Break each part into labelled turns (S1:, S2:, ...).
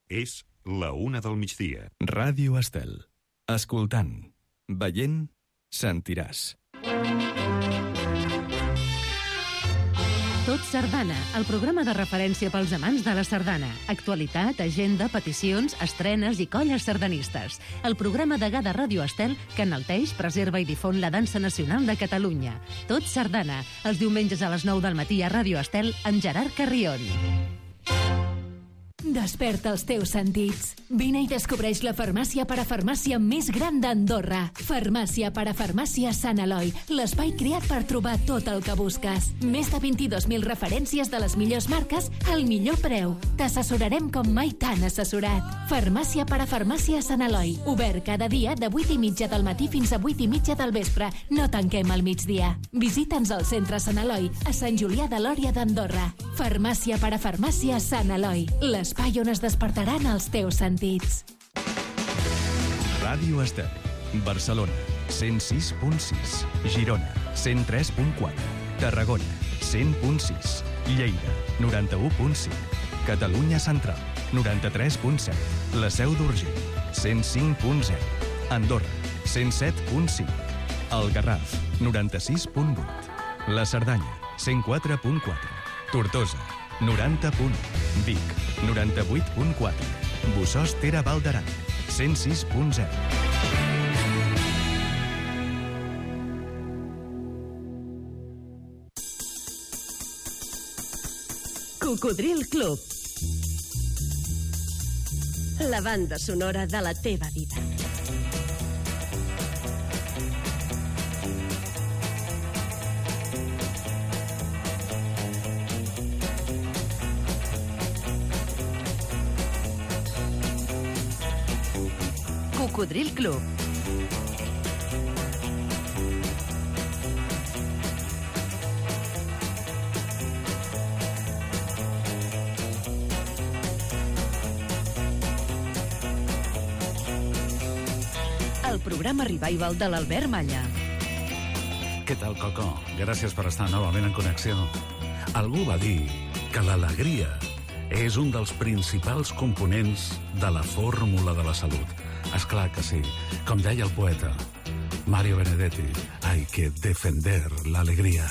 S1: És la 1:00 PM.
S2: Ràdio Estel. Escoltant, veient, sentiràs.
S3: Tot Sardana, el programa de referència pels amants de la sardana. Actualitat, agenda, peticions, estrenes i colles sardanistes. El programa degà de Ràdio Estel que enalteix, preserva i difon la dansa nacional de Catalunya. Tot Sardana, els diumenges a les 9 del matí a Ràdio Estel amb Gerard Carrion.
S4: Desperta els teus sentits. Vine i descobreix la farmàcia parafarmàcia més gran d'Andorra. Farmàcia parafarmàcia Sant Eloi, l'espai creat per trobar tot el que busques. Més de 22.000 referències de les millors marques al millor preu. T'assessorarem com mai t'han assessorat. Farmàcia parafarmàcia Sant Eloi, obert cada dia de 8:30 del matí fins a 8:30 del vespre. No tanquem al migdia. Visita'ns al centre Sant Eloi, a Sant Julià de Lòria d'Andorra. Farmàcia parafarmàcia Sant Eloi, l'espai on es despertaran els teus sentits.
S2: Ràdio Estel. Barcelona, 106.6. Girona, 103.4. Tarragona, 100.6. Lleida, 91.5. Catalunya Central, 93.7. La Seu d'Urgell, 105.0. Andorra, 107.5. El Garraf, 96.8. La Cerdanya, 104.4. Tortosa, 90.1. Vic, 98.4. Bossòst Ter Val d'Aran, 106.0.
S3: Cocodril Club. La banda sonora de la teva vida. Cocodril Club. El programa Revival de l'Albert Malla.
S5: Què tal, Coco? Gràcies per estar novament en connexió. Algú va dir que l'alegria és un dels principals components de la fórmula de la salut. Esclar que sí. Com deia el poeta Mario Benedetti, hay que defender la alegría.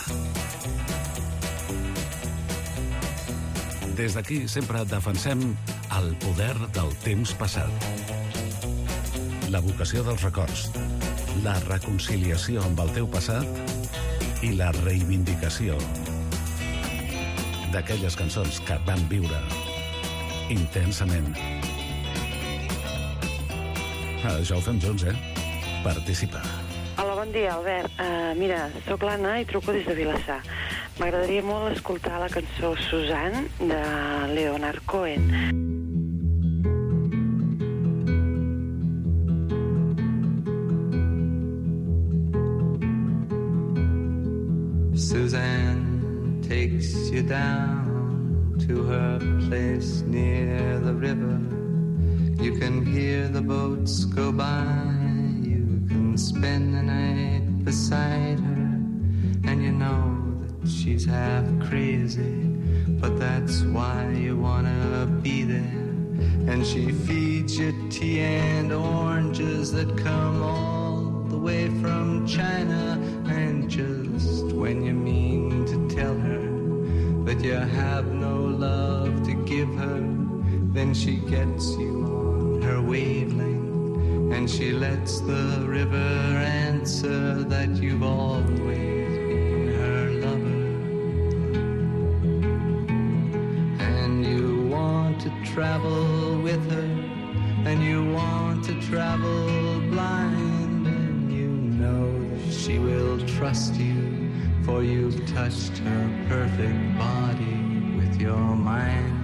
S5: Des d'aquí sempre defensem el poder del temps passat. La vocació dels records, la reconciliació amb el teu passat i la reivindicació d'aquelles cançons que van viure intensament. Ja ho fem junts, Participa.
S6: Hola, bon dia, Albert. Mira, sóc l'Anna i truco des de Vilassar. M'agradaria molt escoltar la cançó Suzanne de Leonard Cohen.
S7: Suzanne takes you down to her place near the river. You can hear the boats go by. You can spend the night beside her. And you know that she's half crazy, but that's why you wanna be there. And she feeds you tea and oranges that come all the way from China. And just when you mean to tell her that you have no love to give her, then she gets you on her wavelength, and she lets the river answer that you've always been her lover. And you want to travel with her, and you want to travel blind, and you know that she will trust you, for you've touched her perfect body with your mind.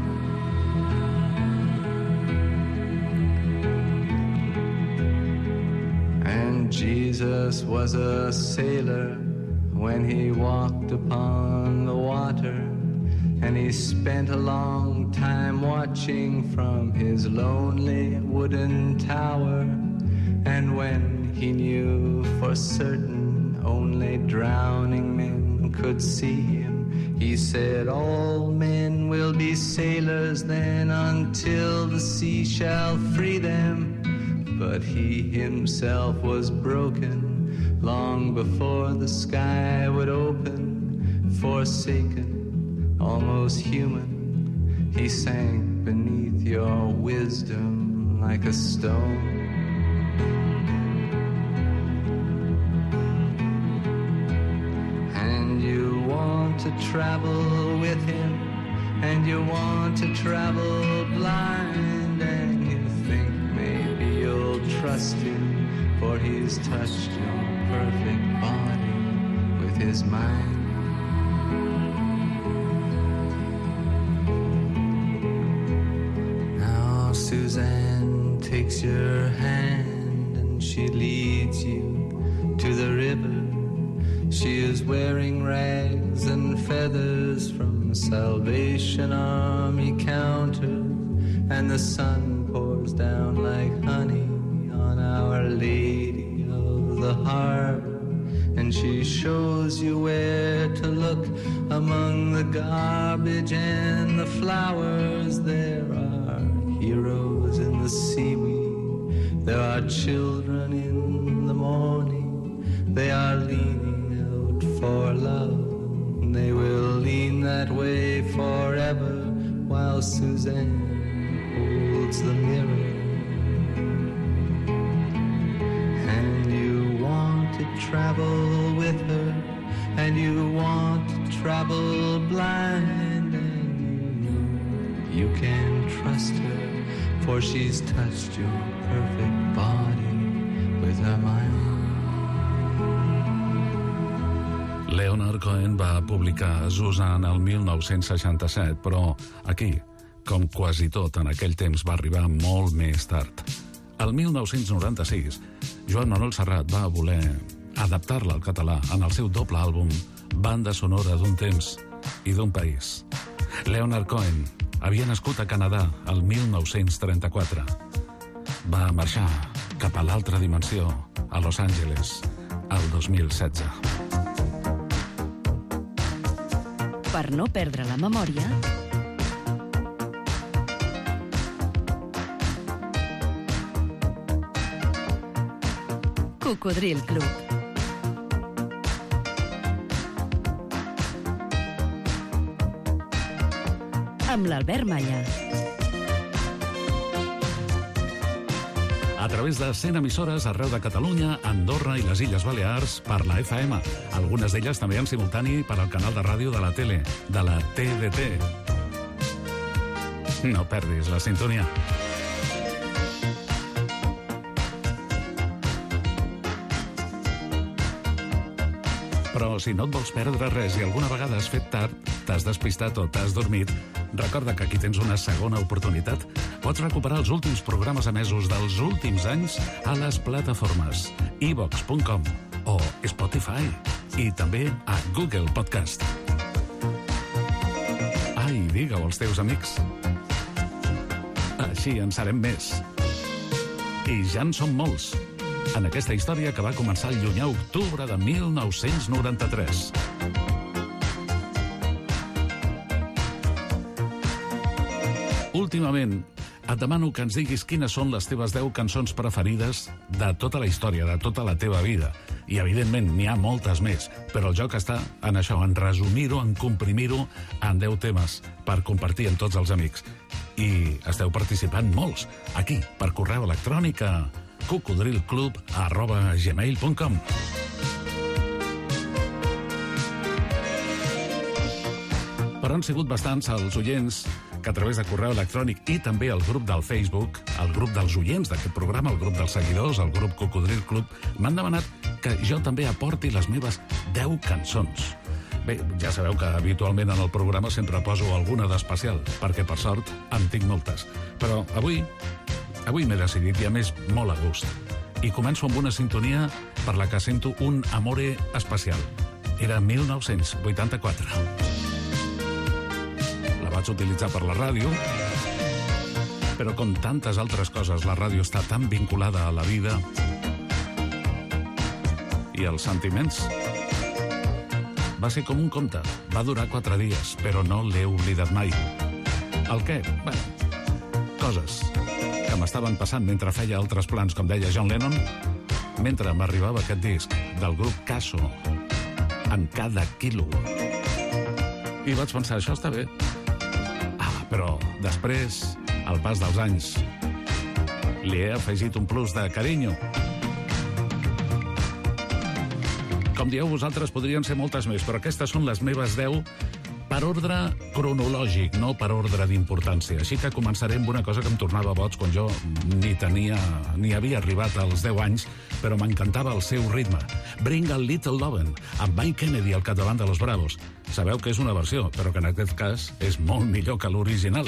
S7: And Jesus was a sailor when he walked upon the water, and he spent a long time watching from his lonely wooden tower. And when he knew for certain only drowning men could see him, He said all men will be sailors then until the sea shall free them. But he himself was broken long before the sky would open. Forsaken, almost human, he sank beneath your wisdom like a stone. And you want to travel with him, and you want to travel blind, and you think maybe you'll trust him, for he's touched your perfect body with his mind. Now Suzanne takes your hand and she leads you to the river. She is wearing rags and feathers from Salvation Army counters, and the sun pours down like honey on Our Lady of the Harbor. And she shows you where to look among the garbage and the flowers. There are heroes in the seaweed, there are children in the morning. They are leaning out for love, they will lean that way forever, while Suzanne holds the mirror. And you want to travel with her, and you want to travel blind, and you know you can trust her, for she's touched your perfect body with her mind.
S5: Leonard Cohen va publicar Suzanne el 1967, però aquí, com quasi tot en aquell temps, va arribar molt més tard. El 1996, Joan Manuel Serrat va voler adaptar-la al català en el seu doble àlbum Banda sonora d'un temps i d'un país. Leonard Cohen havia nascut a Canadà el 1934. Va marxar cap a l'altra dimensió, a Los Angeles, el 2016.
S3: Per no perdre la memòria, Cocodril Club. Amb l'Albert Malla.
S5: A través de 100 emissores arreu de Catalunya, Andorra i les Illes Balears per la FM. Algunes d'elles també en simultani per al canal de ràdio de la tele, de la TDT. No perdis la sintonia. Però si no et vols perdre res i alguna vegada has fet tard, t'has despistat o t'has dormit, recorda que aquí tens una segona oportunitat. Pots recuperar els últims programes emesos dels últims anys a les plataformes iVox.com o Spotify i també a Google Podcast. Ai, digue-ho als teus amics. Així en serem més. I ja en som molts. En aquesta història que va començar el llunyà octubre de 1993. Últimament, et demano que ens diguis quines són les teves 10 cançons preferides de tota la història, de tota la teva vida. I, evidentment, n'hi ha moltes més, però el joc està en això, en resumir-ho, en comprimir-ho en 10 temes per compartir amb tots els amics. I esteu participant molts, aquí, per correu electrònic a cocodrilclub@gmail.com. Però han sigut bastants els oients que a través de correu electrònic i també el grup del Facebook, el grup dels oients d'aquest programa, el grup dels seguidors, el grup Cocodril Club, m'han demanat que jo també aporti les meves 10 cançons. Bé, ja sabeu que habitualment en el programa sempre poso alguna d'especial, perquè per sort en tinc moltes. Però avui m'he decidit i a més molt a gust. I començo amb una sintonia per la que sento un amore especial. Era 1984. La vaig utilitzar per la ràdio, però com tantes altres coses, la ràdio està tan vinculada a la vida i als sentiments. va ser com un conte. Va durar 4 dies, però no l'he oblidat mai. El què? Bueno, coses que m'estaven passant mentre feia altres plans, com deia John Lennon, mentre m'arribava aquest disc del grup Caso, en cada quilo. I vaig pensar, això està bé. Però després, al pas dels anys, li he afegit un plus de carinyo. Com dieu vosaltres, podrien ser moltes més, però aquestes són les meves 10 per ordre cronològic, no per ordre d'importància. Així que començaré amb una cosa que em tornava boig quan jo ni havia arribat als 10 anys, però m'encantava el seu ritme. Bring a Little Lovin', amb Mike Kennedy al capdavant de Los Bravos. Sabeu que és una versió, però que en aquest cas és molt millor que l'original.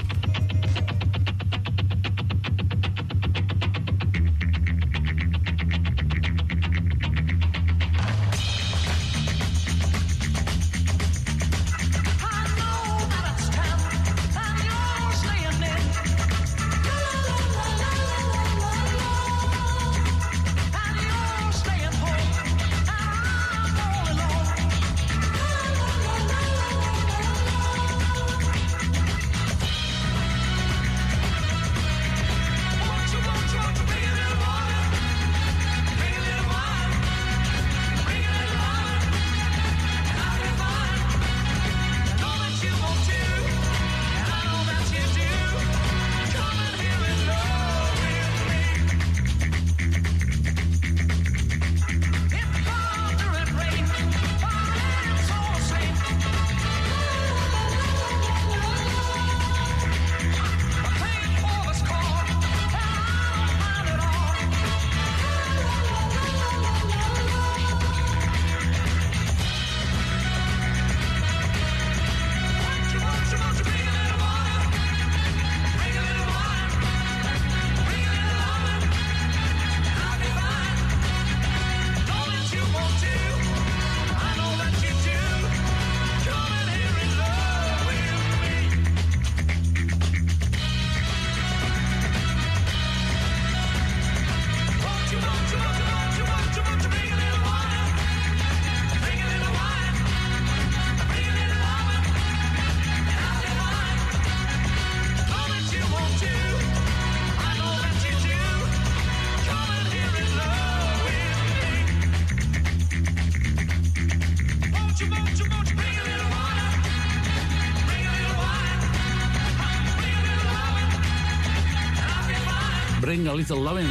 S5: Bring a Little Lovin'.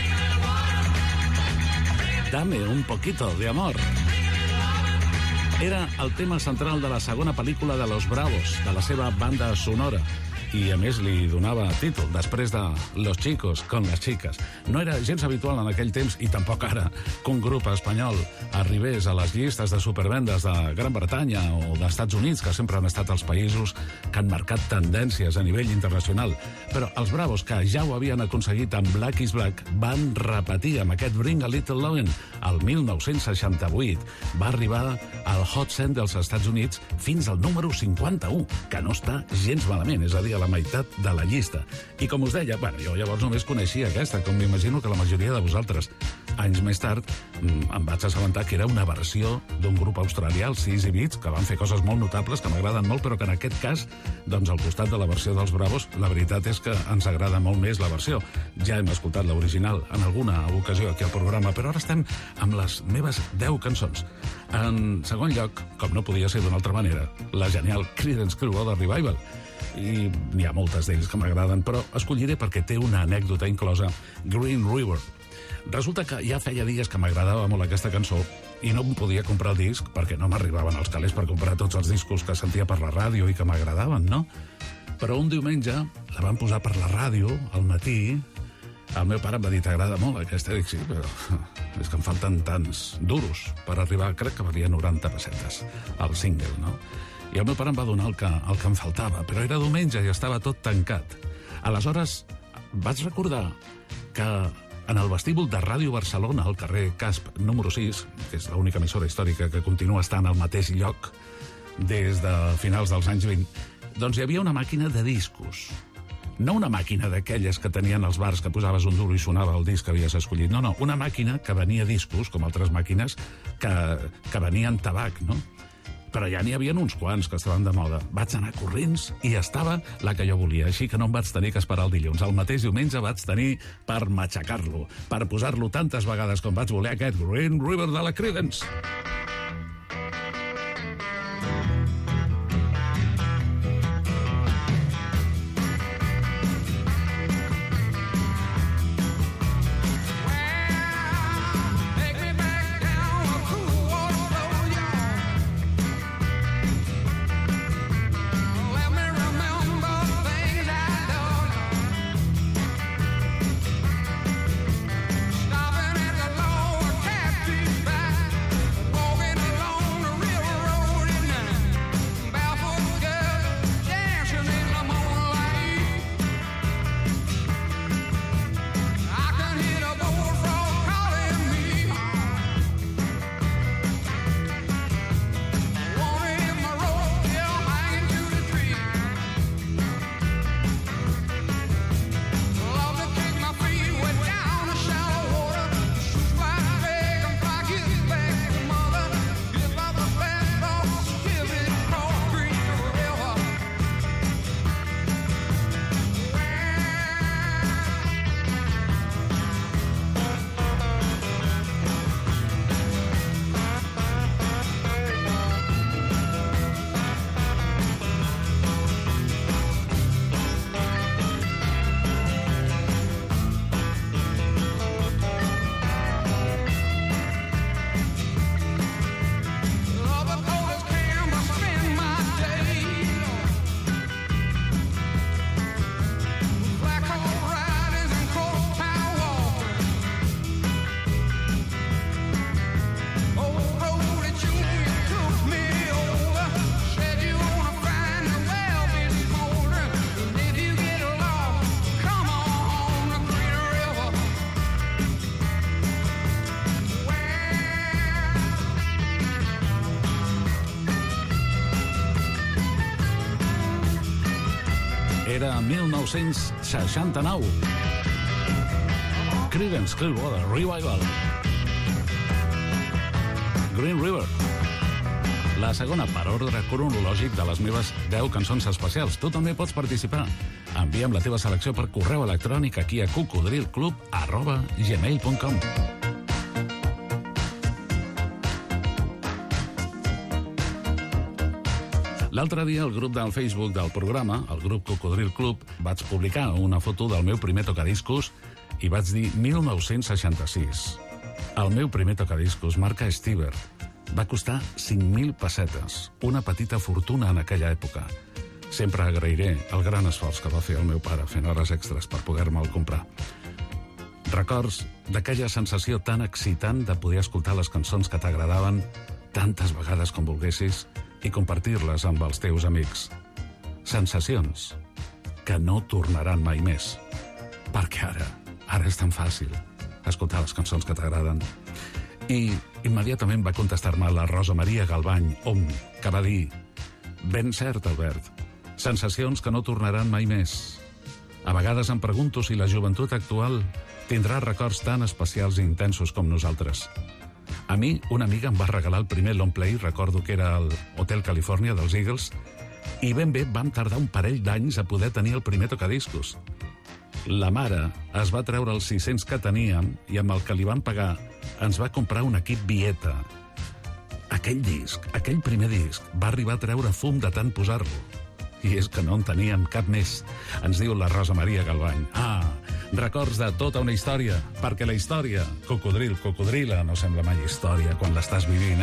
S5: Dame un poquito de amor. Era el tema central de la segona pel·lícula de Los Bravos, de la seva banda sonora. I a més li donava títol, després de Los chicos con las chicas. No era gens habitual en aquell temps, i tampoc ara, que un grup espanyol arribés a les llistes de supervendes de Gran Bretanya o d'Estats Units, que sempre han estat els països que han marcat tendències a nivell internacional. Però els Bravos, que ja ho havien aconseguit amb Black is Black, van repetir amb aquest Bring a Little Lovin' el 1968. Va arribar al Hot 100 dels Estats Units fins al número 51, que no està gens malament, és a dir, a la meitat de la llista. I com us deia, jo llavors només coneixia aquesta, com m'imagino que la majoria de vosaltres. Anys més tard em vaig assabentar que era una versió d'un grup australià, els Easy Beats, que van fer coses molt notables, que m'agraden molt, però que en aquest cas, doncs al costat de la versió dels Bravos, la veritat és que ens agrada molt més la versió. Ja hem escoltat l'original en alguna ocasió aquí al programa, però ara estem amb les meves 10 cançons. En segon lloc, com no podia ser d'una altra manera, la genial Creedence Clearwater Revival. I n'hi ha moltes d'ells que m'agraden, però escolliré perquè té una anècdota inclosa, Green River. Resulta que ja feia dies que m'agradava molt aquesta cançó i no em podia comprar el disc perquè no m'arribaven els calés per comprar tots els discos que sentia per la ràdio i que m'agradaven, no? Però un diumenge la van posar per la ràdio al matí. El meu pare em va dir, t'agrada molt aquesta? Dic, sí, però és que em falten tants duros per arribar, crec que valia 90 pessetes, el single, no? I el meu pare em va donar el que em faltava, però era diumenge i estava tot tancat. Aleshores, vaig recordar que en el vestíbul de Ràdio Barcelona, al carrer Casp número 6, que és l'única emissora històrica que continua estant al mateix lloc des de finals dels anys 20, doncs hi havia una màquina de discos. No una màquina d'aquelles que tenien els bars, que posaves un duro i sonava el disc que havies escollit. No, una màquina que venia discos, com altres màquines, que venien tabac, no? però ja n'hi havia uns quants que estaven de moda. Vaig anar corrents i estava la que jo volia, així que no em vaig tenir que esperar el dilluns. El mateix diumenge vaig tenir per matxacar-lo, per posar-lo tantes vegades com vaig voler, aquest Green River de la Creedence. Era 1969. Creedence Clearwater Revival. Green River. La segona per ordre cronològic de les meves 10 cançons especials. Tu també pots participar. Envia'm la teva selecció per correu electrònic aquí a cocodrilclub@gmail.com. L'altre dia, al grup del Facebook del programa, el grup Cocodril Club, vaig publicar una foto del meu primer tocadiscos i vaig dir 1966. El meu primer tocadiscos, marca Stiver, va costar 5.000 pessetes, una petita fortuna en aquella època. Sempre agrairé el gran esforç que va fer el meu pare fent hores extres per poder-me'l comprar. Records d'aquella sensació tan excitant de poder escoltar les cançons que t'agradaven tantes vegades com volguessis i compartir-les amb els teus amics. Sensacions que no tornaran mai més. Perquè ara és tan fàcil escoltar les cançons que t'agraden. I immediatament va contestar-me la Rosa Maria Galvany, que va dir: ben cert, Albert, sensacions que no tornaran mai més. A vegades em pregunto si la joventut actual tindrà records tan especials i intensos com nosaltres. A mi, una amiga em va regalar el primer long play, recordo que era el Hotel California dels Eagles, i ben bé vam tardar un parell d'anys a poder tenir el primer tocadiscos. La mare es va treure els 600 que teníem i amb el que li van pagar ens va comprar un equip Vieta. Aquell disc, aquell primer disc, va arribar a treure fum de tant posar-lo. I és que no en teníem cap més, ens diu la Rosa Maria Galvany. Records de tota una història, perquè la història, cocodrila, no sembla mai història quan l'estàs vivint,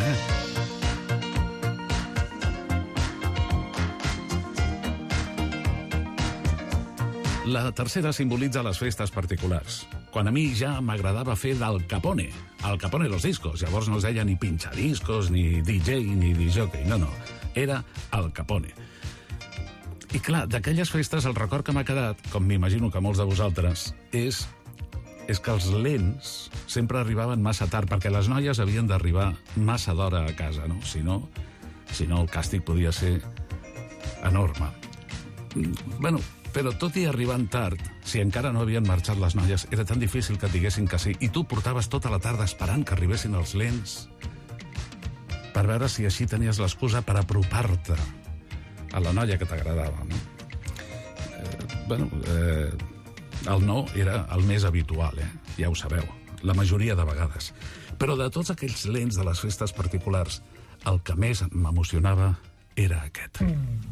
S5: La tercera simbolitza les festes particulars. Quan a mi ja m'agradava fer d'Al Capone. Al Capone los discos. Llavors no es deia ni pinxadiscos, ni DJ, ni disjockey. No. Era Al Capone. I clar, d'aquelles festes el record que m'ha quedat, com m'imagino que molts de vosaltres, és que els lents sempre arribaven massa tard, perquè les noies havien d'arribar massa d'hora a casa, no? Si no, el càstig podia ser enorme. Però tot i arribant tard, si encara no havien marxat les noies, era tan difícil que et diguessin que sí, i tu portaves tota la tarda esperant que arribessin els lents. per veure si així tenies l'excusa per apropar-te a la noia que t'agradava, no? El no era el més habitual, ja ho sabeu, la majoria de vegades. Però de tots aquells lents de les festes particulars, el que més m'emocionava era aquest.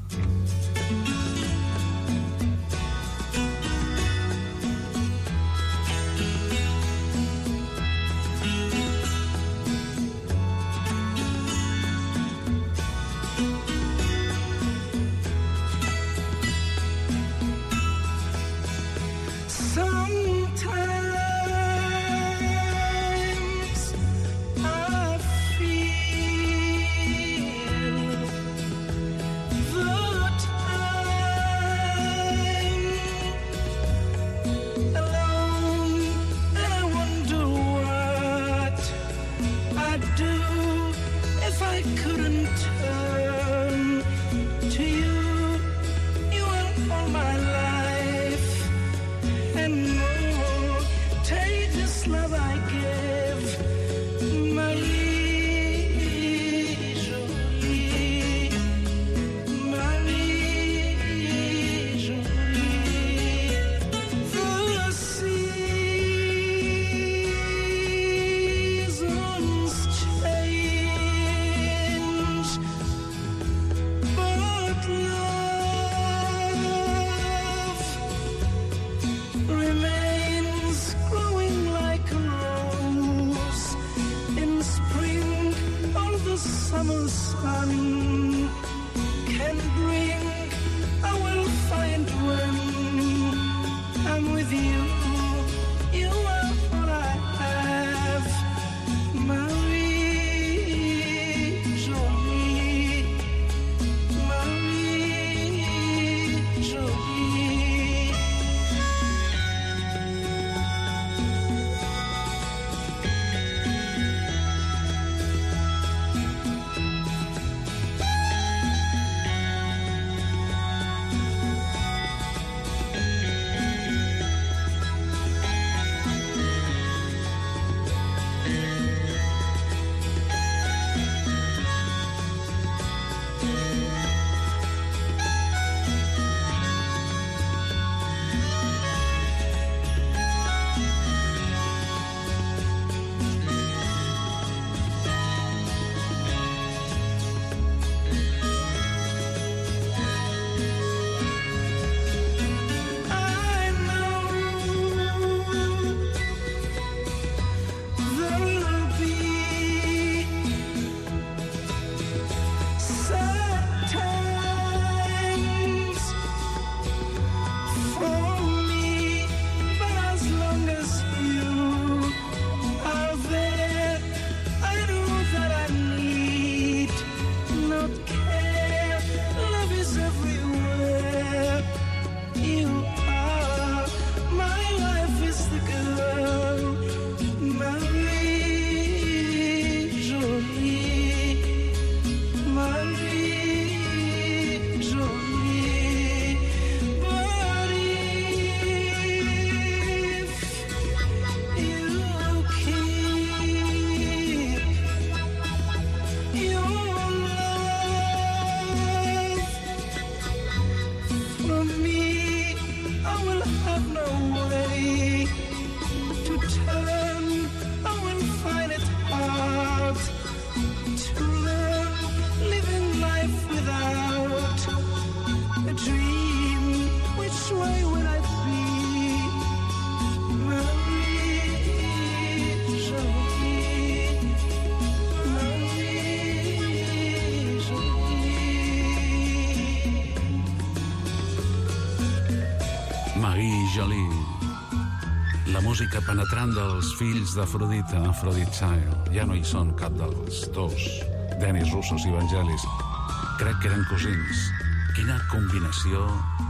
S5: La música penetrant dels fills d'Afrodita, Aphrodite Child. Ja no hi són cap dels dos, Denis Roussos i Vangelis. Crec que eren cosins. Quina combinació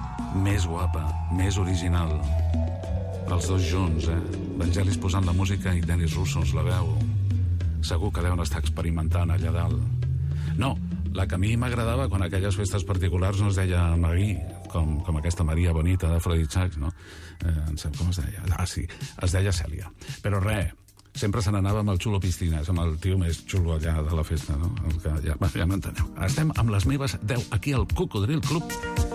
S5: més guapa, més original. Els dos junts, Vangelis posant la música i Denis Roussos la veu. Segur que deuen estar experimentant allà dalt. No, la que a mi m'agradava quan aquelles festes particulars no es deia Marie, com aquesta Maria Bonita d'Aphrodite Child, no? Com es deia? Ah, sí, es deia Cèlia. Però res, sempre se n'anava amb el xulo Piscines, amb el tio més xulo allà de la festa, no? El que ja m'enteneu. Estem amb les meves 10 aquí al Cocodril Club.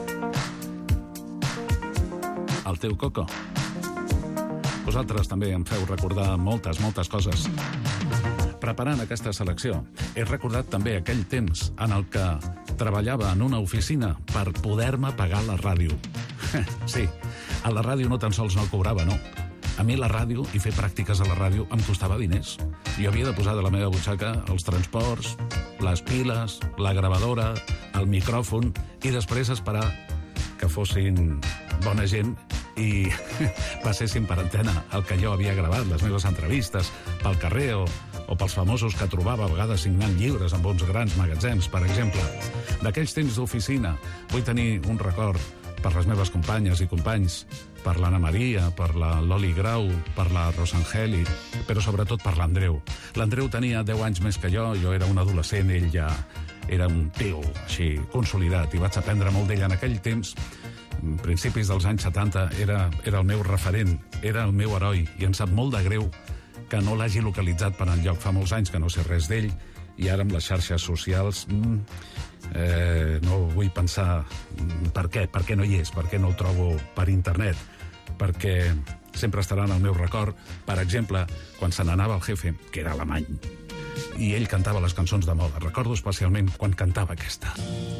S5: El teu Coco. Vosaltres també em feu recordar moltes coses. Preparant aquesta selecció, he recordat també aquell temps en el que treballava en una oficina per poder-me pagar la ràdio. Sí, a la ràdio no tan sols no cobrava, no. A mi la ràdio i fer pràctiques a la ràdio em costava diners. Jo havia de posar de la meva butxaca els transports, les piles, la gravadora, el micròfon i després esperar que fossin bona gent i passessin per antena el que jo havia gravat, les meves entrevistes, pel carrer o pels famosos que trobava a vegades signant llibres amb uns grans magatzems, per exemple. D'aquells temps d'oficina vull tenir un record per les meves companyes i companys, per l'Anna Maria, per la Loli Grau, per la Rosangeli, però sobretot per l'Andreu. L'Andreu tenia 10 anys més que jo era un adolescent, ell ja era un tio així consolidat i vaig aprendre molt d'ell en aquell temps. Principis dels anys 70 era el meu referent, era el meu heroi i em sap molt de greu que no l'hagi localitzat per enlloc. Fa molts anys que no sé res d'ell i ara amb les xarxes socials no vull pensar per què no hi és, per què no el trobo per internet, perquè sempre estarà en el meu record, per exemple, quan se n'anava el jefe, que era alemany, i ell cantava les cançons de moda. Recordo especialment quan cantava aquesta.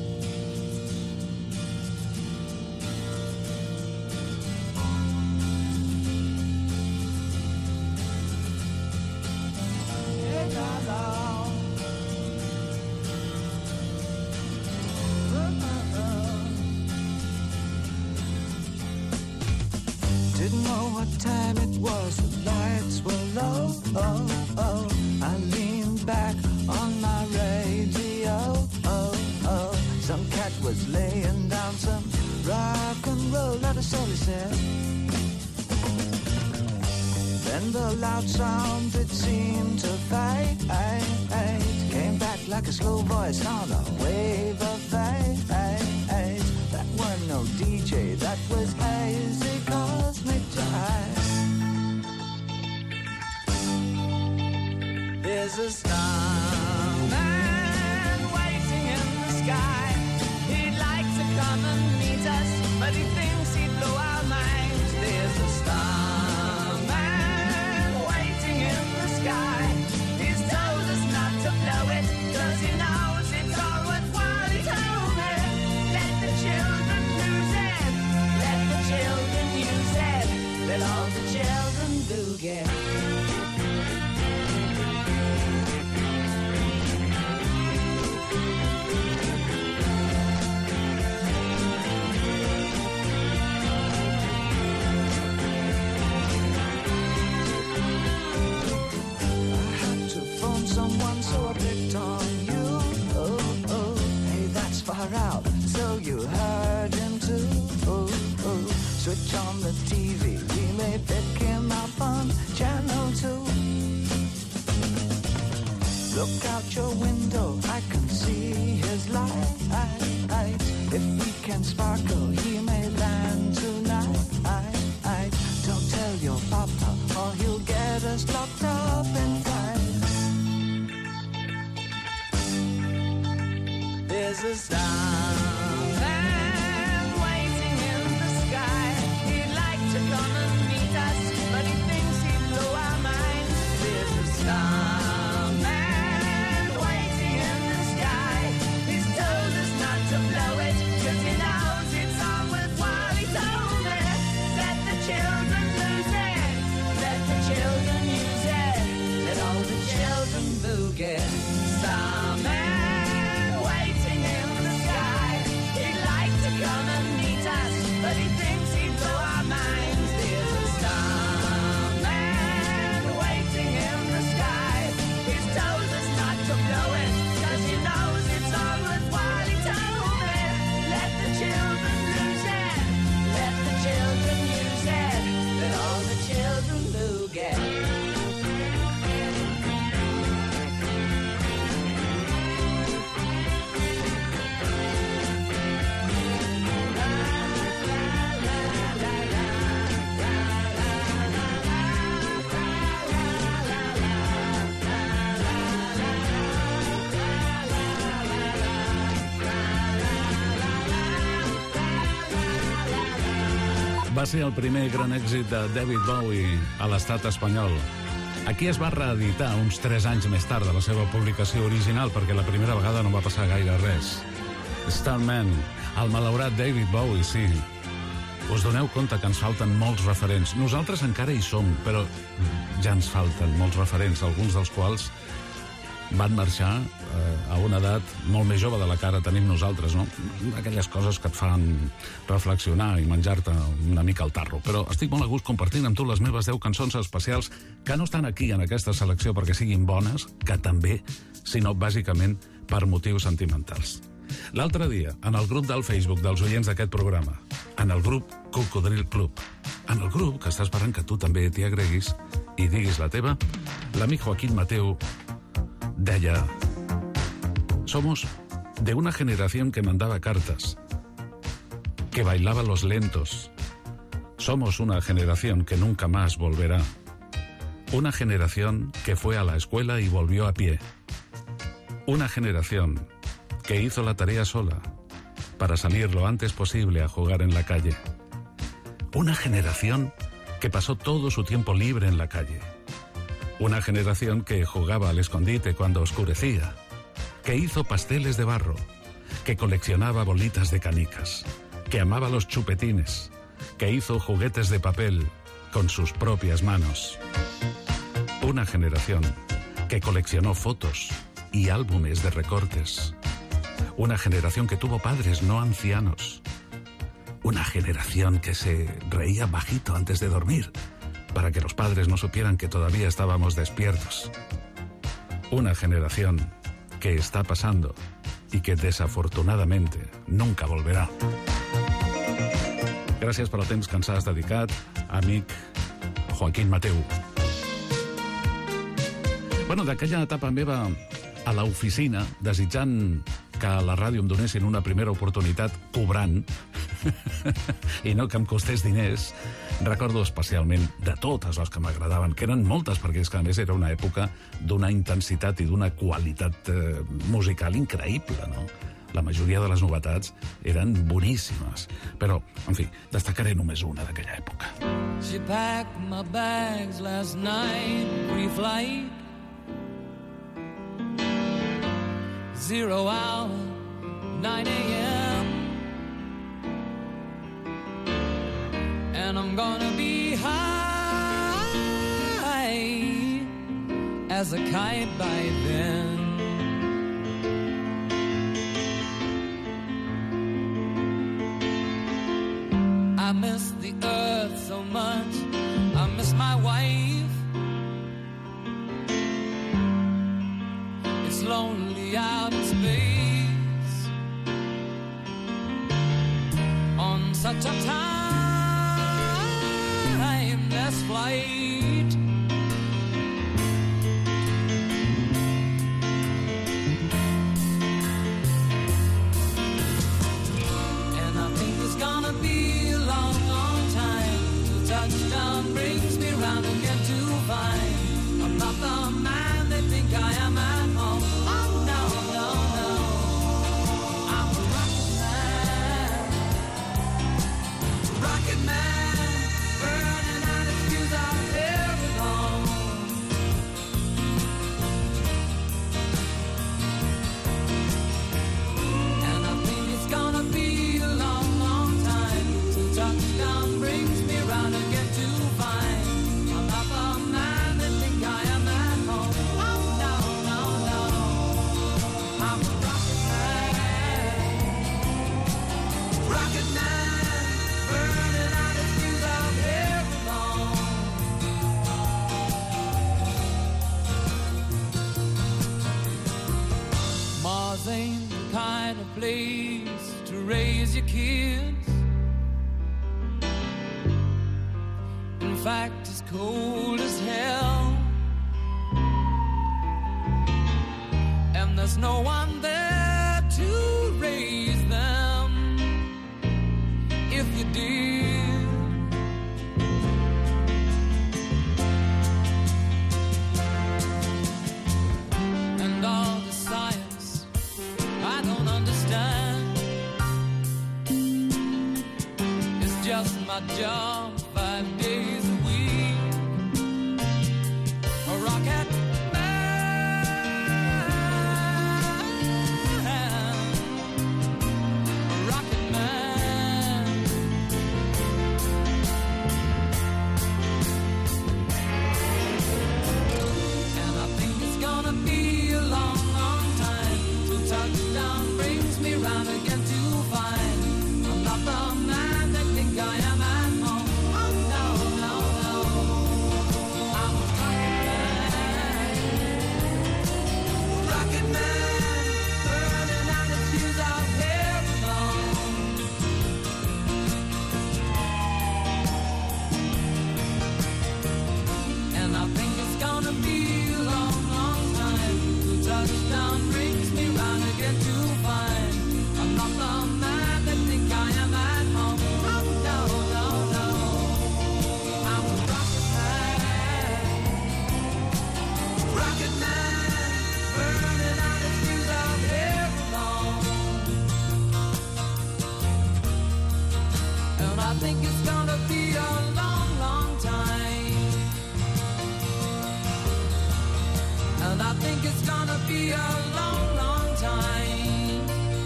S8: Didn't know what time it was, the lights were low. I leaned back on my radio. Some cat was laying down some rock and roll, that is all he said. Then the loud sound, it seemed to fade. Came back like a slow voice on a wave of fate. That wasn't no DJ, that was hazy cosmic jive. There's a starman waiting in the sky. He'd like to come and meet us, but he thinks he'd blow our minds. There's a starman waiting in the sky. He's told us not to blow it, 'cause he knows it's all worthwhile. He told me, let the children lose it, let the children use it, let all the children boogie. Someone, so I picked on you. Hey, that's far out, so you heard him too. Switch on the TV, we may pick him up on channel 2. Look out your window, I can see his light. If we can sparkle, he may land tonight. Don't tell your papa, or he'll get us locked up in fight. There's a starman waiting in the sky. He'd like to come and meet us, but he thinks he'd blow our minds. There's a starman waiting in the sky. He's told us not to blow it, 'cause he knows it's all worthwhile. He told me, let the children lose it, let the children use it, let all the children boogie. Starman waiting in the
S5: Va ser el primer gran èxit de David Bowie a l'estat espanyol. Aquí es va reeditar uns 3 anys més tard de la seva publicació original, perquè la primera vegada no va passar gaire res. Starman, el malaurat David Bowie, sí. Us doneu compte que ens falten molts referents. Nosaltres encara hi som, però ja ens falten molts referents, alguns dels quals van marxar a una edat molt més jove de la que ara tenim nosaltres, no? Aquelles coses que et fan reflexionar i menjar-te una mica el tarro. Però estic molt a gust compartint amb tu les meves 10 cançons especials que no estan aquí en aquesta selecció perquè siguin bones, que també, sinó bàsicament per motius sentimentals. L'altre dia, en el grup del Facebook dels oients d'aquest programa, en el grup Cocodril Club, en el grup que està esperant que tu també t'hi agreguis i diguis la teva, l'amic Joaquín Mateu deia: somos de una generación que mandaba cartas, que bailaba los lentos. Somos una generación que nunca más volverá. Una generación que fue a la escuela y volvió a pie. Una generación que hizo la tarea sola para salir lo antes posible a jugar en la calle. Una generación que pasó todo su tiempo libre en la calle. Una generación que jugaba al escondite cuando oscurecía, que hizo pasteles de barro, que coleccionaba bolitas de canicas, que amaba los chupetines, que hizo juguetes de papel con sus propias manos. Una generación que coleccionó fotos y álbumes de recortes. Una generación que tuvo padres no ancianos. Una generación que se reía bajito antes de dormir, para que los padres no supieran que todavía estábamos despiertos. Una generación que está pasando y que desafortunadamente nunca volverà. Gràcies per el temps que ens has dedicat, amic Joaquín Mateu. Bueno, d'aquella etapa meva a l'oficina, desitjant que a la ràdio em donessin una primera oportunitat cobrant i no que em costés diners, recordo especialment de totes les que m'agradaven, que eren moltes, perquè és que a més era una època d'una intensitat i d'una qualitat musical increïble, no? La majoria de les novetats eren boníssimes. Però, en fi, destacaré només una d'aquella època.
S8: She packed my bags last night, pre-flight. 0 hour, 9 a.m. And I'm gonna be high as a kite by then. I miss the earth so much, I miss my wife. It's lonely out in space on such a timeless flight. And I think it's gonna be a long, long time till touchdown brings me round again to find I'm not the man they think I am at home. Oh no, no, no, I'm a rocket man, burning out his fuse out there alone. And I think it's gonna be a long, long time till touchdown brings me round again to find I'm not the man they think I am at home. Oh no, no, no, I'm a rocket man, burning out his fuse out there alone. Mars ain't the kind of place to raise your kids. In fact, it's cold as hell. And there's no one there to raise them if you did. And all the science I don't understand. It's just my job think it's gonna be a long, long time.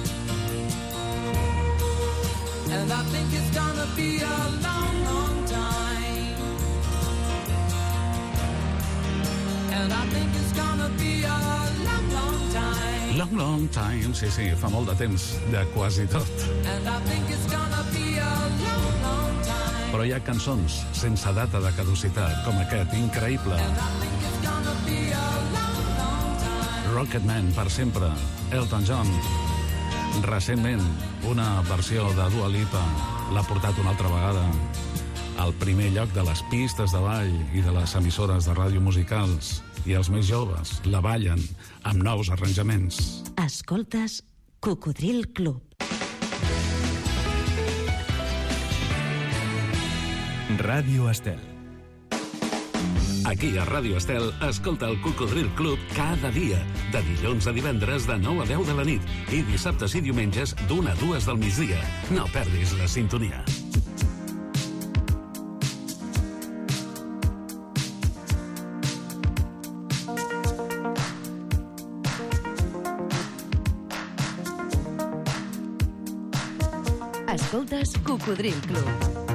S8: And I think it's gonna be a long, long time. And I think it's gonna be a long, long time.
S5: Long, long time, sí, fa molt de temps, de quasi tot.
S8: And I think it's gonna be a long, long time.
S5: Però hi ha cançons sense data de caducitat, com aquest, increïble.
S8: And I think it's gonna be a long, long time.
S5: Rocketman, per sempre, Elton John. Recentment, una versió de Dua Lipa l'ha portat una altra vegada al primer lloc de les pistes de ball i de les emissores de ràdio musicals, i els més joves la ballen amb nous arranjaments.
S3: Escoltes Cocodril Club.
S2: Ràdio Estel.
S5: Aquí a Ràdio Estel, escolta el Cocodril Club cada dia, de dilluns a divendres de 9 a 10 de la nit i dissabtes i diumenges d'1 a 2 del migdia. No perdis la sintonia.
S3: Escoltes Cocodril Club.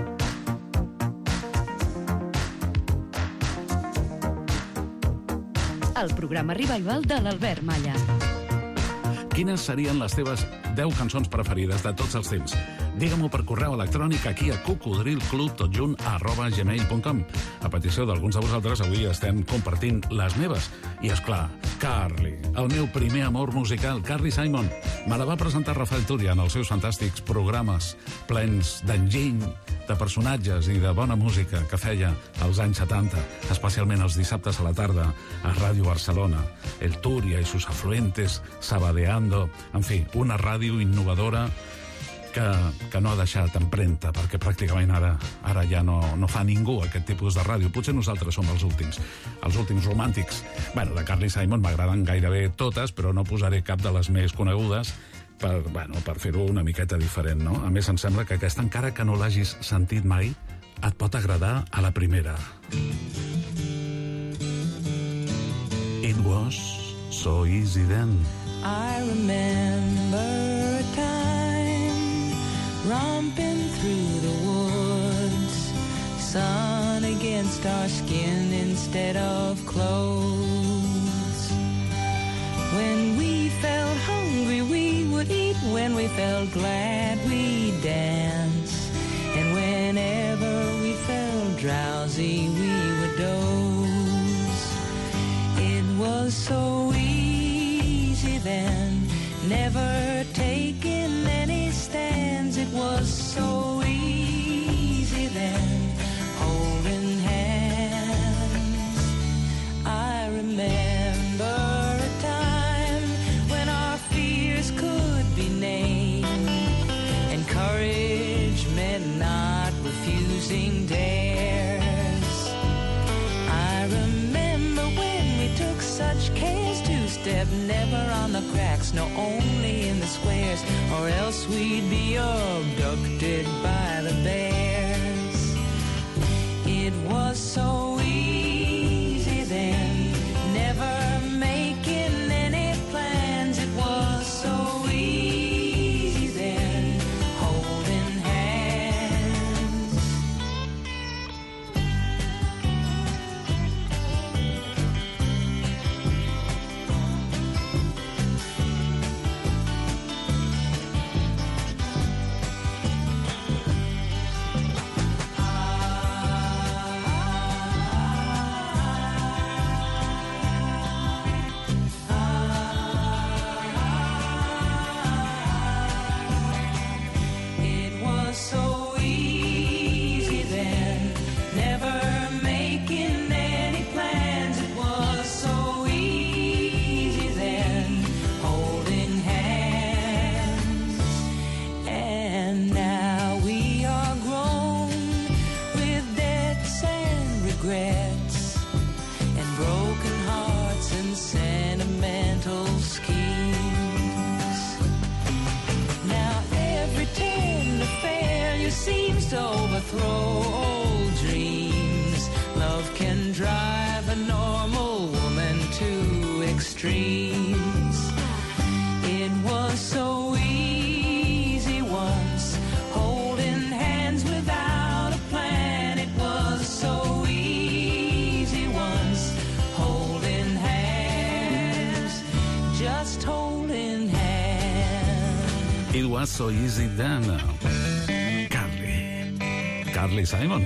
S3: El programa revival de l'Albert Malla.
S5: Quines serien les teves 10 cançons preferides de tots els temps? Digue-m'ho per correu electrònic aquí a cocodrilclub@gmail.com. A petició d'alguns de vosaltres, avui estem compartint les meves. I, esclar, Carly, el meu primer amor musical, Carly Simon. Me la va presentar Rafael Túria en els seus fantàstics programes plens d'enginy, de personatges i de bona música que feia als anys 70, especialment els dissabtes a la tarda a Ràdio Barcelona. El Túria i sus afluentes, Sabadeando, en fi, una ràdio innovadora que no ha deixat empremta, perquè pràcticament ara ja no fa ningú aquest tipus de ràdio. Potser nosaltres som els últims romàntics. Bueno, de Carly Simon m'agraden gairebé totes, però no posaré cap de les més conegudes per fer-ho una miqueta diferent, no? A més, em sembla que aquesta, encara que no l'hagis sentit mai, et pot agradar a la primera. It was so easy then.
S8: I remember a time romping through the woods, sun against our skin instead of clothes. When we felt hungry, we would eat. When we felt glad, we'd dance. And whenever we felt drowsy, we would doze. It was so easy then, never taking any stands. It was so easy then, holding hands. I remember a time when our fears could be named, and courage meant not refusing dares. I remember when we took such cares to step never on the cracks, no, only in the squares, or else we'd be abducted by the bears. It was so easy then, never making any plans. It was so easy then, holding hands.
S5: It was so easy then. Carly Simon.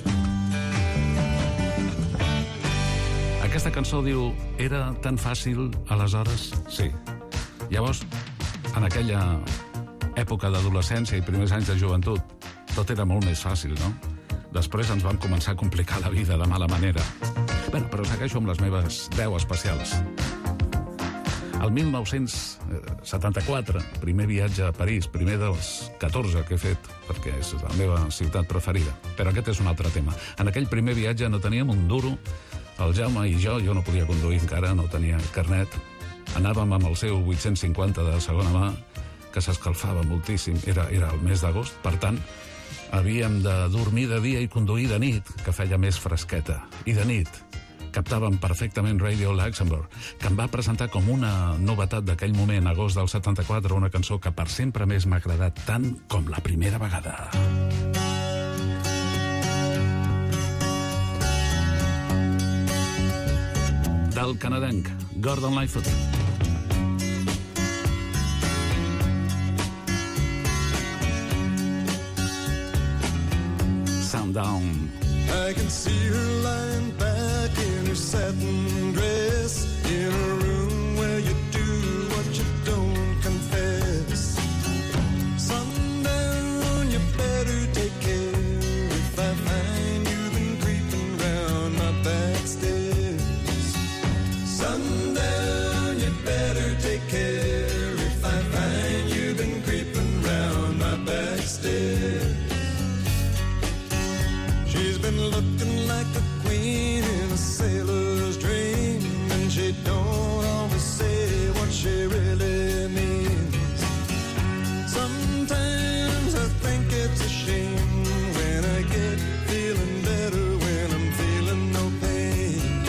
S5: Aquesta cançó diu, era tan fàcil aleshores? Sí. Llavors, en aquella època d'adolescència i primers anys de joventut, tot era molt més fàcil, no? Després ens vam començar a complicar la vida de mala manera. Bé, però segueixo amb les meves 10 especials. El 1974, primer viatge a París, primer dels 14 que he fet, perquè és la meva ciutat preferida. Però aquest és un altre tema. En aquell primer viatge no teníem un duro, el Jaume i jo no podia conduir encara, no tenia carnet. Anàvem amb el seu 850 de segona mà, que s'escalfava moltíssim. Era el mes d'agost, per tant, havíem de dormir de dia i conduir de nit, que feia més fresqueta. I de nit captàvem perfectament Radio Luxembourg, que em va presentar com una novetat d'aquell moment, agost del 74, una cançó que per sempre més m'ha agradat tant com la primera vegada. Del canadenc Gordon Lightfoot. Sound Down.
S9: I can see her lying back in her satin dress, in a room where you do what you don't confess. Sundown, you better take care if I find you've been creeping round my back stairs. Sundown, you better take care if I find you've been creeping round my back stairs. She's been looking like a queen in a sailor's dream, and she don't always say what she really means. Sometimes I think it's a shame when I get feeling better when I'm feeling no pain.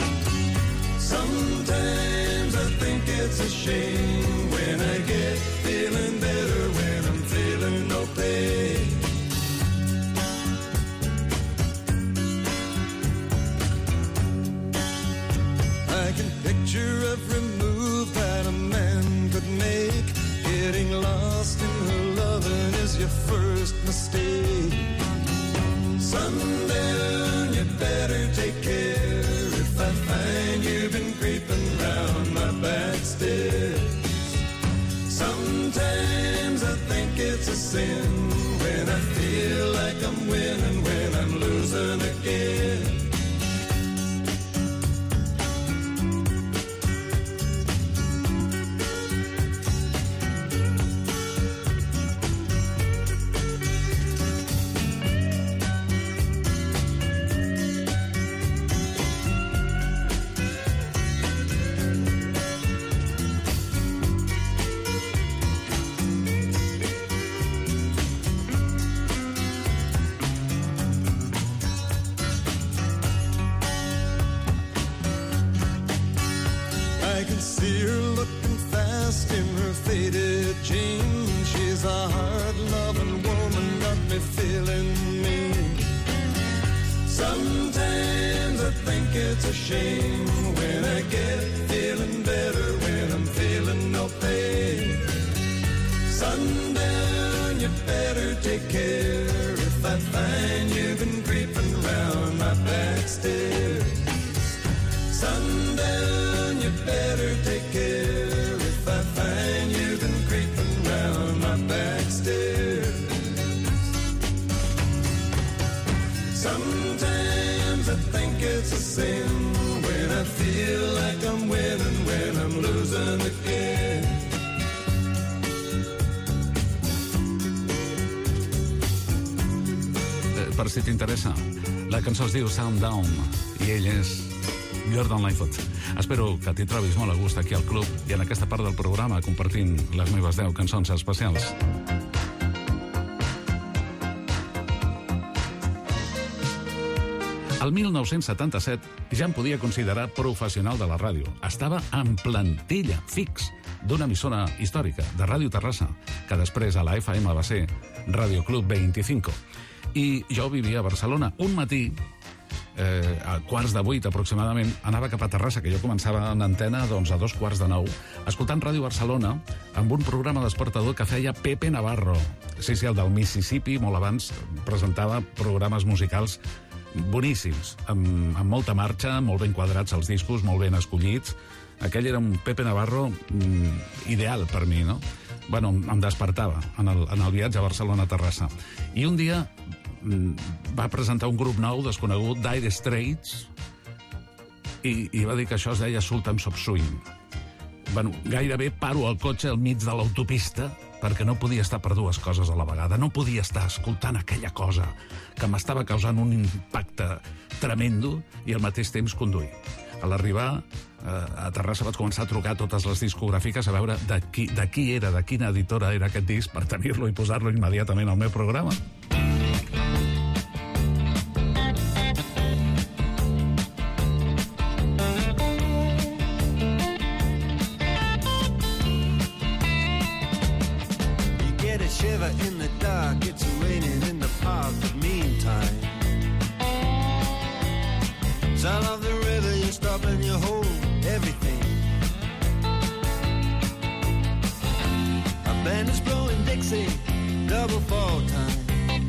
S9: Sometimes I think it's a shame when I get feeling better when I'm feeling no pain. I can picture every move that a man could make. Getting lost in her loving is your first mistake. Sundown, you better take care if I find you've been creeping round my back stairs. Sometimes I think it's a sin when I feel like I'm winning when I'm losing again. I can see her looking fast in her faded jeans. She's a hard-loving woman, got me feeling mean. Sometimes I think it's a shame when I get feeling better when I'm feeling no pain. Sundown, you better take care if I find you've been creeping round my back stairs. Sundown, you better take care if I find you've been creeping round my back stairs. Sometimes I think it's a sin when I feel like I'm winning when I'm losing again.
S5: Per si t'interessa, la cançó es diu Sound Down i ell és Gordon Lightfoot. Espero que t'hi trobis molt a gust aquí al club i en aquesta part del programa compartint les meves 10 cançons especials. El 1977 ja em podia considerar professional de la ràdio. Estava en plantilla fix d'una emissora històrica de Ràdio Terrassa, que després a la FM va ser Radio Club 25. I jo vivia a Barcelona. Un matí a 7:45 aproximadament, anava cap a Terrassa, que jo començava en antena doncs, a 8:45, escoltant Ràdio Barcelona, amb un programa d'esportador que feia Pepe Navarro. Sí, el del Mississippi, molt abans, presentava programes musicals boníssims, amb molta marxa, molt ben quadrats els discos, molt ben escollits. Aquell era un Pepe Navarro ideal per mi, no? Bueno, em despertava en el viatge a Barcelona-Terrassa. I un dia va presentar un grup nou, desconegut, Dire Straits, i va dir que això es deia Sultans of Swing. Bueno, gairebé paro el cotxe al mig de l'autopista perquè no podia estar per dues coses a la vegada. No podia estar escoltant aquella cosa que m'estava causant un impacte tremendo i al mateix temps conduir. A l'arribar a Terrassa vaig començar a trucar totes les discogràfiques a veure de qui era, de quina editora era aquest disc per tenir-lo i posar-lo immediatament al meu programa.
S9: You get a shiver in the dark, it's raining in the park, but meantime sound of the river, you stop and you hold everything. A band is blowing Dixie, double fall time.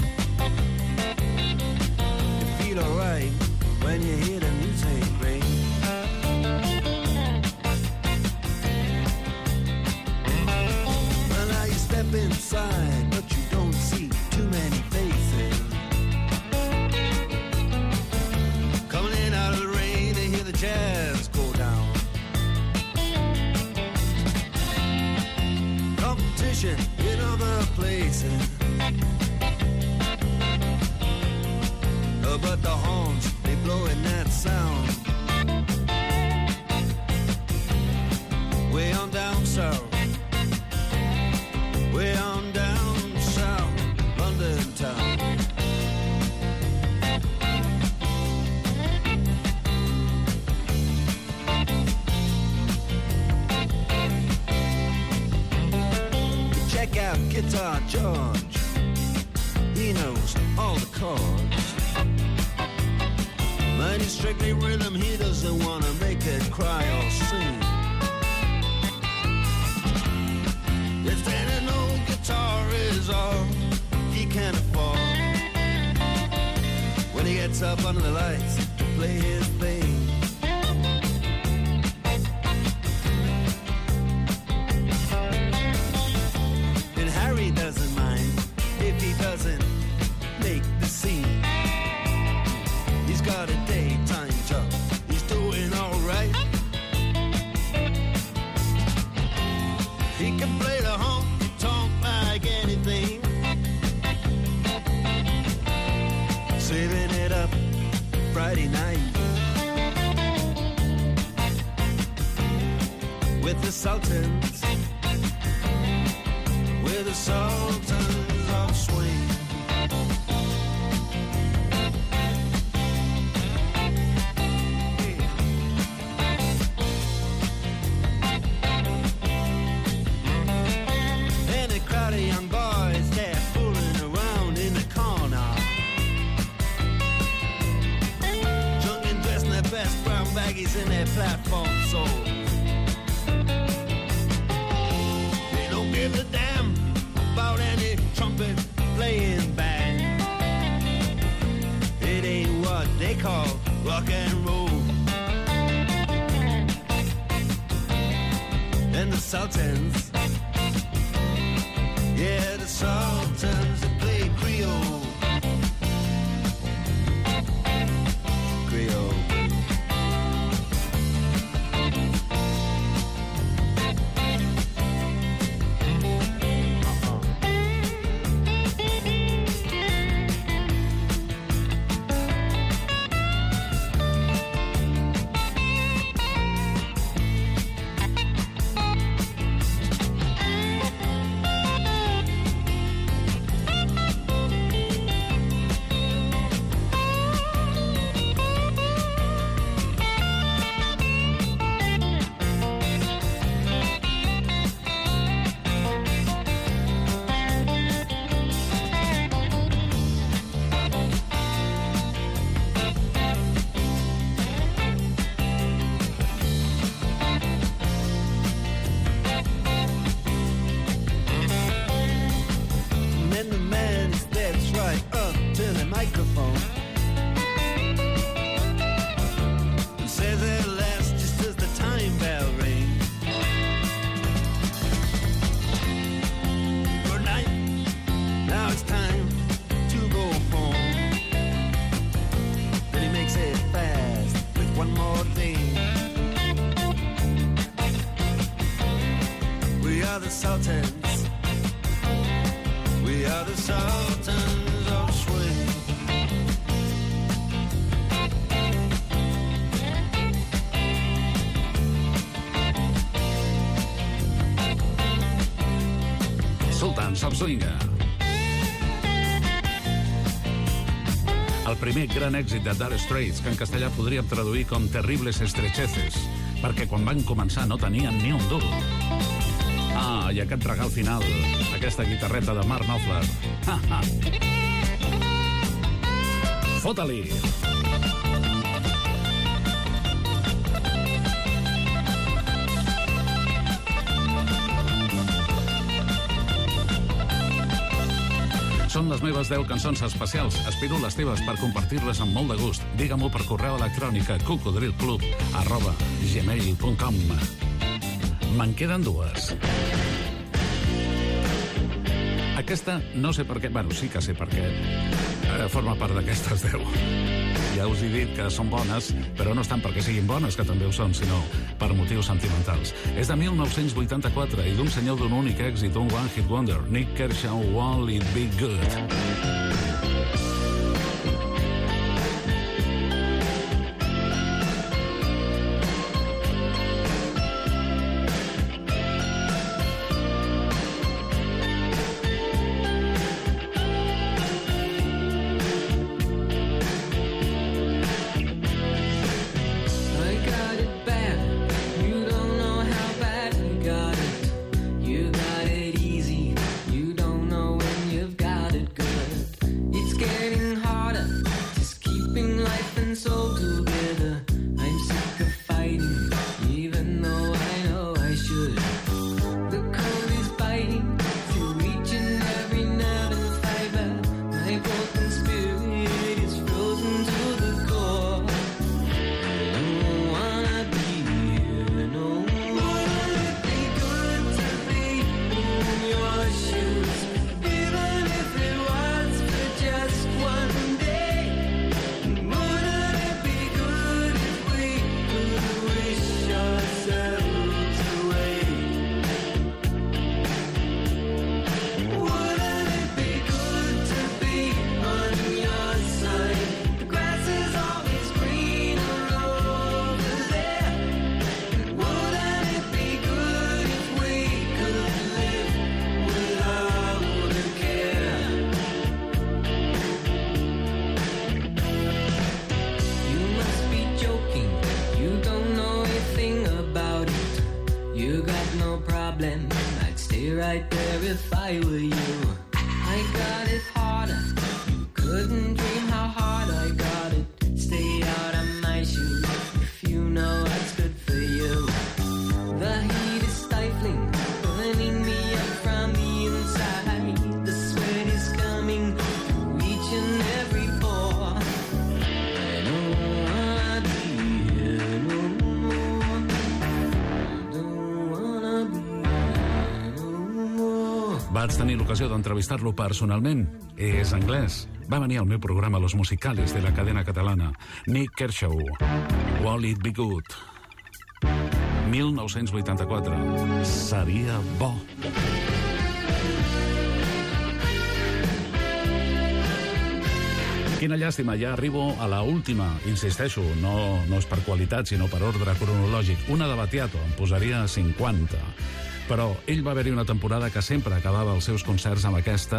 S9: You feel alright when you hear the music ring. Well, now you step inside, but you don't see too many faces. Coming in out of the rain, they hear the jazz go down. Competition in other places, but the horns, they blowing that sound. Way on down south, way on down south, London town. Check out Guitar George, he knows all the chords. But he's strictly rhythm, he doesn't want to make it cry or sing. If an old guitar is all he can afford, when he gets up under the lights to play his thing, and Harry doesn't mind if he doesn't make the scene. He's got a daytime job, he's doing alright. He can play the honky-tonk like anything, saving it up Friday night with the Sultans, with the Sultans of Swing. Crowd of young boys, they're fooling around in the corner, drunk and dressed in their best brown baggies in their platform soles. They don't give a damn about any trumpet playing band. It ain't what they call rock and roll. And the Sultans, yeah, the Sultans, they play Creole. Creole. are the Sultans. We are the Sultans of Swing.
S5: Sultans of Swing. El primer gran èxit de Dire Straits, que en castellà podríem traduir com Terribles Estrecheces, perquè quan van començar no tenien ni un duro. Ah, i aquest regal final, aquesta guitarreta de Mark Knopfler. Fota-li! Són les meves 10 cançons especials. Aspiro les teves per compartir-les amb molt de gust. Digue-m'ho per correu electrònic a cocodrilclub@gmail.com. Me'n queden dues. Aquesta no sé per què... Bueno, sí que sé per què. Forma part d'aquestes 10. Ja us he dit que són bones, però no estan perquè siguin bones, que també ho són, sinó per motius sentimentals. És de 1984 i d'un senyor d'un únic èxit, un One Hit Wonder, Nick Kershaw, Won't It Be Good. Vaig tenir l'ocasió d'entrevistar-lo personalment. És anglès. Va venir al meu programa Los Musicales de la cadena catalana. Nick Kershaw. Won't It Be Good. 1984. Seria bo. Quina llàstima, ja arribo a la última. Insisteixo, no és per qualitat, sinó per ordre cronològic. Una de Battiato, em posaria 50. Però ell va haver-hi una temporada que sempre acabava els seus concerts amb aquesta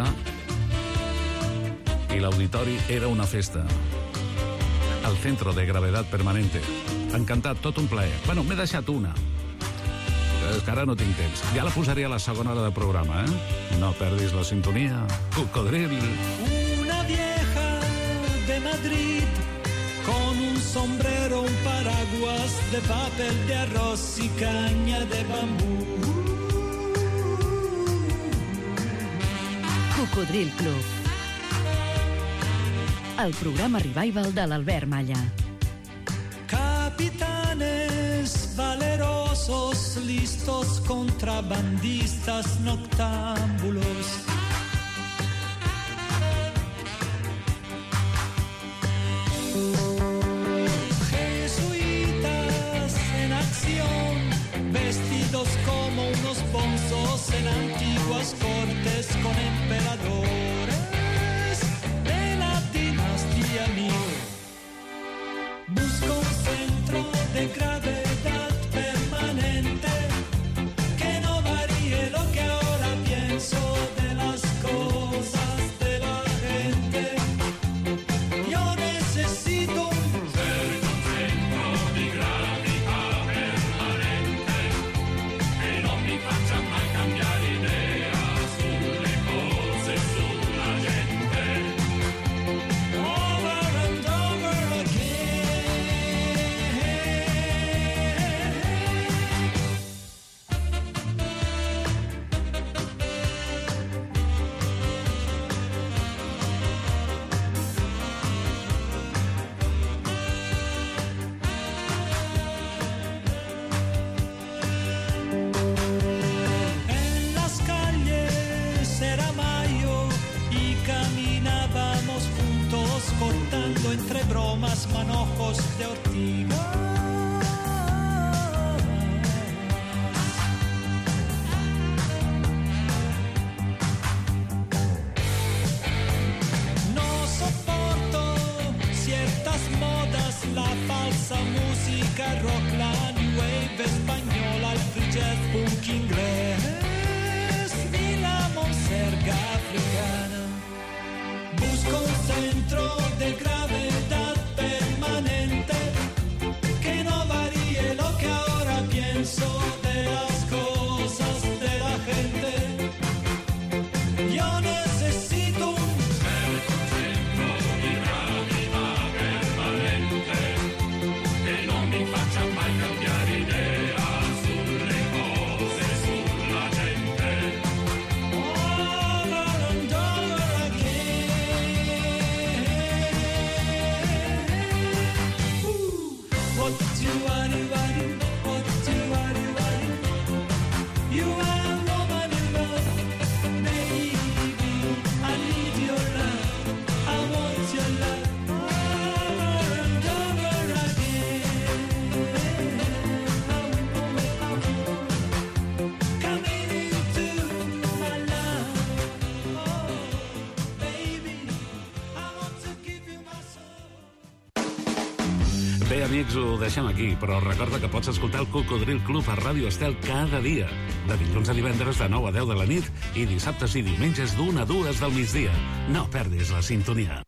S5: i l'auditori era una festa. El centro de gravedad permanente. Encantat, tot un plaer. Bueno, m'he deixat una. És que ara no tinc temps. Ja la posaré a la segona hora de programa, No perdis la sintonia. Cocodril.
S10: Una vieja de Madrid con un sombrero, un paraguas de papel de arroz y caña de bambú.
S3: Cocodril Club. El programa revival de l'Albert Malla.
S10: Capitanes valerosos, listos contrabandistas noctámbulos. Jesuitas en acción, vestidos como unos bonzos punk inglés y la monserga africana. Busco un centro de gravedad permanente que no varíe lo que ahora pienso de las cosas, de la gente. Yo necesito un centro di gravità permanente che non mi faccia mai cambiare idea sulle cose, sulla gente. Over and over again. What do I do? What do I do? You are a woman in love, baby. I need your love. I want your love. Over and over again. Coming into my love. Oh, baby, I want to give you my soul.
S5: Bé, amics, ho deixem aquí, però recorda que pots escoltar el Cocodril Club a Ràdio Estel cada dia, de dilluns a divendres de 9 a 10 de la nit i dissabtes i diumenges d'1 a 2 del migdia. No perdis la sintonia.